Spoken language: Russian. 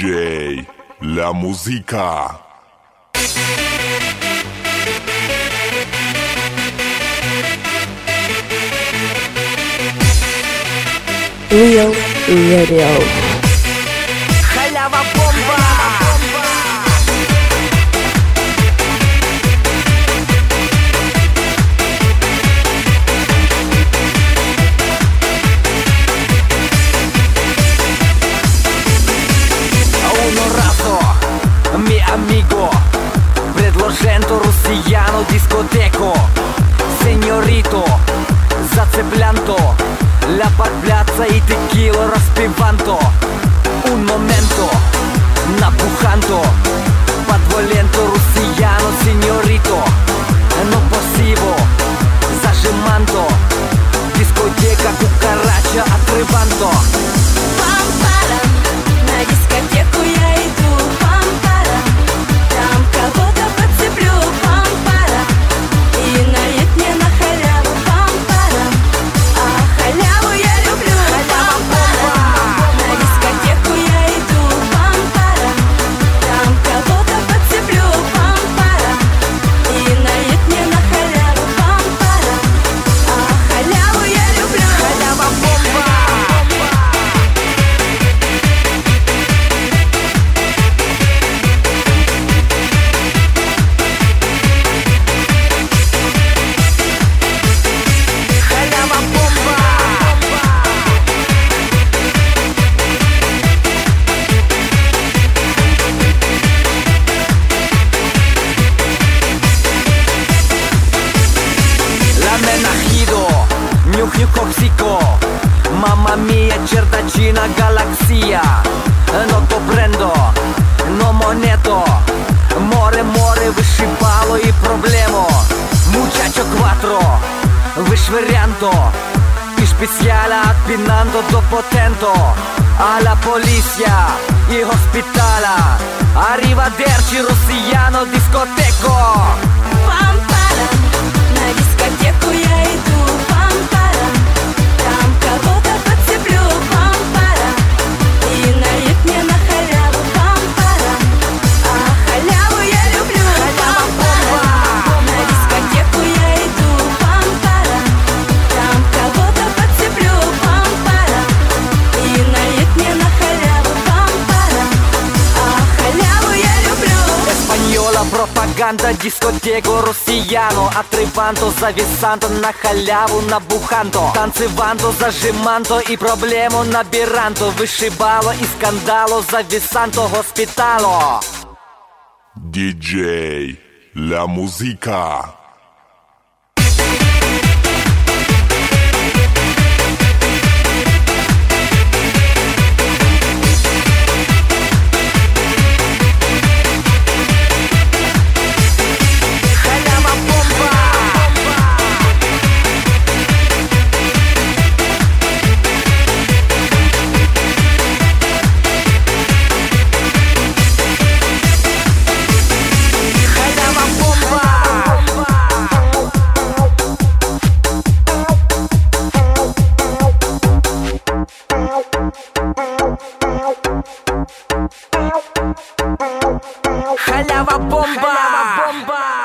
DJ La Musica. Real Radio. Халява бомба! Uno raso, mi amigo, предложento россияну discoteco. Señorito, zацеплянто, la подбляться и текила распиванто. Un momento, напуханто, подволento россияну señorito. No posible, зажиманто, дискотека кукарача отрыванто. Пам-парам, на дискотеку я иду, пам-парам. Там кого-то подцеплю, пам-парам. И налит мне на халяву, пам-парам. А халяву я люблю, пам-парам. На дискотеку я иду, пам-парам. Там кого-то подцеплю, пам-парам. И налит мне на халяву, пам-парам. А халяву я люблю, Халява бомба! Халява бомба! La menajido, нюх-нюх коксико. Mamma mia, certacina galaxia. No to prendo, no moneto. Море, вышибало и проблему. Muchacho quattro, вышвырянто. И специально от пинанто до потенто. Alla polizia и hospitala. Arrivederci россияно discoteco. пам-парам. На дискотеку я иду, пам-парам. Там кого-то подцеплю, пам-парам. И налит мне на халяву, пам-парам. А халяву я люблю, пам-парам. На дискотеку я иду, пам-парам. Там кого-то подцеплю, пам-парам. И налит мне на халяву, пам-парам. А халяву я люблю. Эспаньола, пропаганда, дискотеку россияно. Отрыванто, зависанто, на халяву, набуханто. Танцеванто, зажиманто и проблему набиранто. Вышибало и скандало, зависанто, госпитало. DJ La Musica. Халява бомба! Халява бомба! Халява бомба!